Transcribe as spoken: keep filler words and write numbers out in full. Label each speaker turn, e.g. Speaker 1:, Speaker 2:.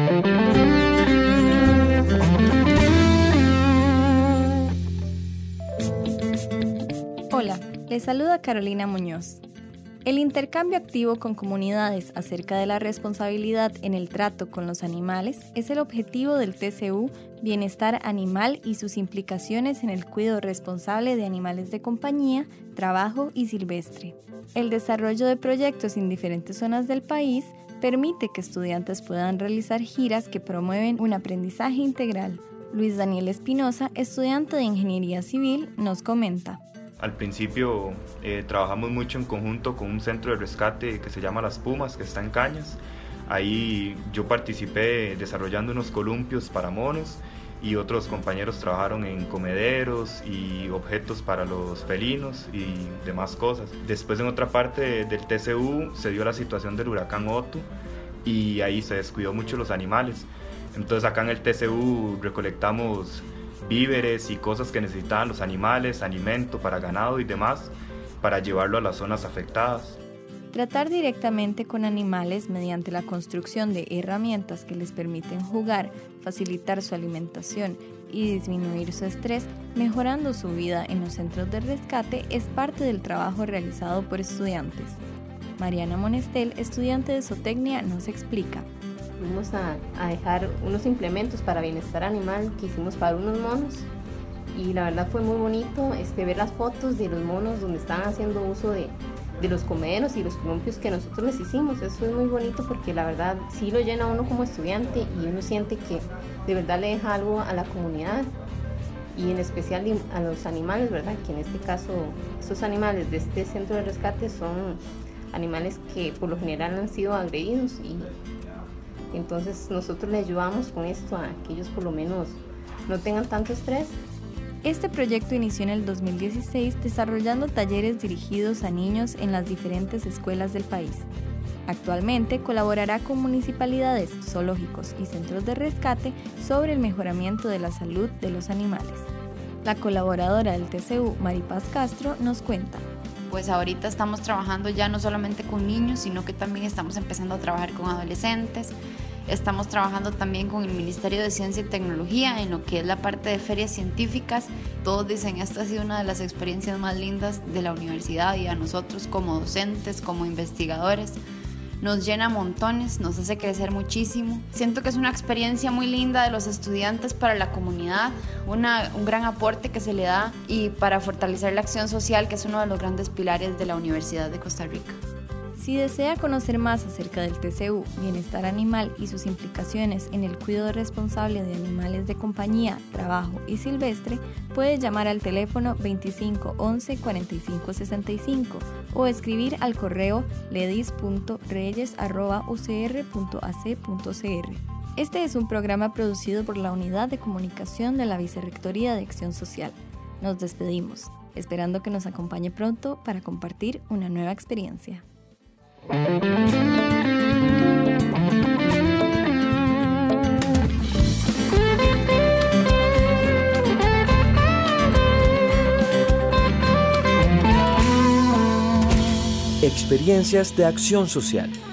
Speaker 1: Hola, les saluda Carolina Muñoz. El intercambio activo con comunidades acerca de la responsabilidad en el trato con los animales es el objetivo del T C U Bienestar Animal y sus implicaciones en el cuidado responsable de animales de compañía, trabajo y silvestre. El desarrollo de proyectos en diferentes zonas del país permite que estudiantes puedan realizar giras que promueven un aprendizaje integral. Luis Daniel Espinosa, estudiante de Ingeniería Civil, nos comenta.
Speaker 2: Al principio eh, trabajamos mucho en conjunto con un centro de rescate que se llama Las Pumas, que está en Cañas. Ahí yo participé desarrollando unos columpios para monos y otros compañeros trabajaron en comederos y objetos para los felinos y demás cosas. Después, en otra parte del T C U se dio la situación del huracán Otto y ahí se descuidó mucho los animales. Entonces acá en el T C U recolectamos víveres y cosas que necesitaban los animales, alimento para ganado y demás, para llevarlo a las zonas afectadas.
Speaker 1: Tratar directamente con animales mediante la construcción de herramientas que les permiten jugar, facilitar su alimentación y disminuir su estrés, mejorando su vida en los centros de rescate, es parte del trabajo realizado por estudiantes. Mariana Monestel, estudiante de zootecnia, nos explica.
Speaker 3: Fuimos a, a dejar unos implementos para bienestar animal que hicimos para unos monos y la verdad fue muy bonito este, ver las fotos de los monos donde estaban haciendo uso de, de los comederos y los columpios que nosotros les hicimos. Eso es muy bonito porque la verdad sí lo llena a uno como estudiante y uno siente que de verdad le deja algo a la comunidad y en especial a los animales, ¿verdad? Que en este caso estos animales de este centro de rescate son animales que por lo general han sido agredidos y entonces nosotros les ayudamos con esto a que ellos por lo menos no tengan tanto estrés.
Speaker 1: Este proyecto inició en el dos mil dieciséis desarrollando talleres dirigidos a niños en las diferentes escuelas del país. Actualmente colaborará con municipalidades, zoológicos y centros de rescate sobre el mejoramiento de la salud de los animales. La colaboradora del T C U, Maripaz Castro, nos cuenta.
Speaker 4: Pues ahorita estamos trabajando ya no solamente con niños, sino que también estamos empezando a trabajar con adolescentes. Estamos trabajando también con el Ministerio de Ciencia y Tecnología en lo que es la parte de ferias científicas. Todos dicen, esta ha sido una de las experiencias más lindas de la universidad y a nosotros como docentes, como investigadores, nos llena montones, nos hace crecer muchísimo. Siento que es una experiencia muy linda de los estudiantes para la comunidad, una, un gran aporte que se le da y para fortalecer la acción social, que es uno de los grandes pilares de la Universidad de Costa Rica.
Speaker 1: Si desea conocer más acerca del T C U Bienestar Animal y sus implicaciones en el cuidado responsable de animales de compañía, trabajo y silvestre, puede llamar al teléfono veinticinco once cuarenta y cinco sesenta y cinco o escribir al correo ledis punto reyes arroba u c r punto a c punto c r. Este es un programa producido por la Unidad de Comunicación de la Vicerrectoría de Acción Social. Nos despedimos, esperando que nos acompañe pronto para compartir una nueva experiencia.
Speaker 5: Experiencias de acción social.